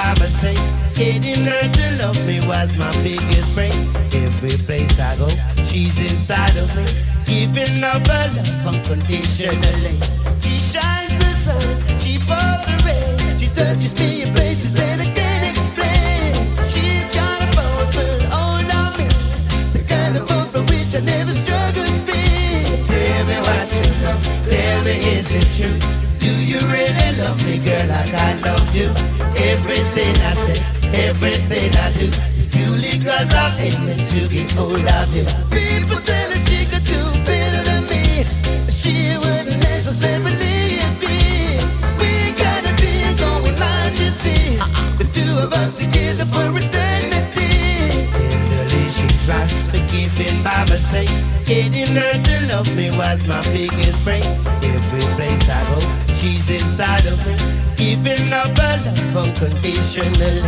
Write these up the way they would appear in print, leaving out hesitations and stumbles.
by mistake. Getting her to love me was my biggest break. Every place I go, she's inside of me, giving up her love unconditionally. She shines the sun, she pours the rain, she touches me in places that I can't explain. She's got a powerful hold on me, the kind of hope for which I never struggled free. Tell me what you know, tell me is it true? Do you really love me, girl, like I love you? Everything I say, everything I do is purely cause I'm aiming to get hold of you. People tell us she could do better than me, she wouldn't necessarily be. We got a deal going on, you see, the two of us together for eternity. Tenderly she smiles, forgiving my mistake. Getting her to love me was my biggest break. Every place I go, she's inside of me, giving up her love unconditionally.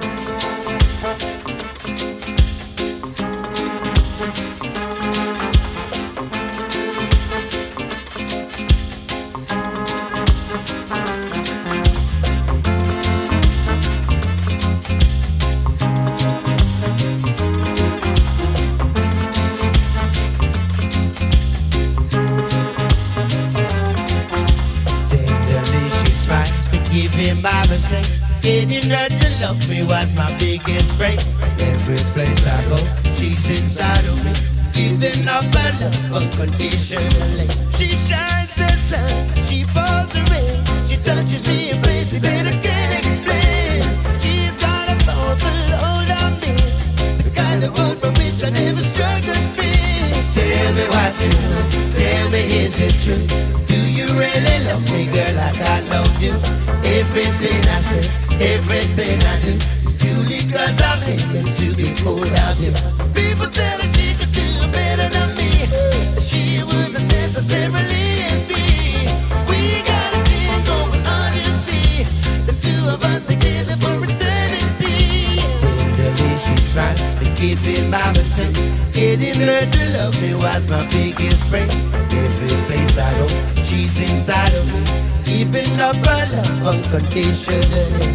My mistake, getting her to love me was my biggest break. Every place I go, she's inside of me, giving up her love unconditionally. She shines the sun, she pours the rain, she touches me in places that I can't explain. She's got a powerful hold on me, the kind of hold for which I never struggled free. Tell me what you know, tell me is it true? Do you really love me, girl, like I love you? Everything I say, everything I do is purely cause I'm aiming to get hold of you. People tell her she could do better than me, she wouldn't necessarily be. We got a thing going on, you see, the two of us together for eternity. Tenderly she smiles, forgiving my mistake. Getting her to love me was my biggest break. Every place I go, she's inside of me, giving up her love unconditionally.